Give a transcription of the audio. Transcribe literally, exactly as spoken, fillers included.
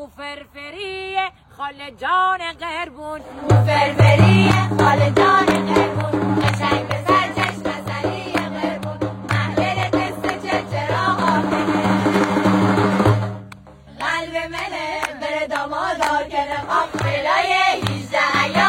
او فرفری خاله جان قربون، او فرفری خاله جان قربون، قشنگ به سر چشم سری قربون، محلل قصه چه چرا آمنه قلب منه بره دامادار کنه آفرای هیجده